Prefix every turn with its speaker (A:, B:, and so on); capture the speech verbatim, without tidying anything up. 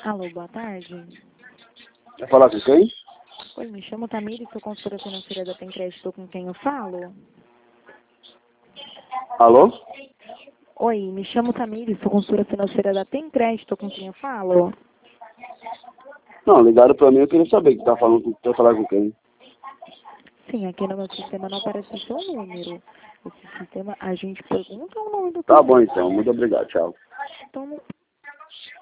A: Alô, boa tarde.
B: Quer falar com quem?
A: Oi, me chamo Tamires, sou consultora financeira da Tem Crédito, com quem eu falo?
B: Alô?
A: Oi, me chamo Tamires, sou consultora financeira da Tem Crédito, com quem eu falo?
B: Não, ligaram pra mim, eu queria saber que tá falando com, quer falar com quem.
A: Sim, aqui no meu sistema não aparece o seu número. Esse sistema, a gente pergunta o nome do
B: Tá bom
A: cliente.
B: então, muito obrigado, tchau.
A: Então,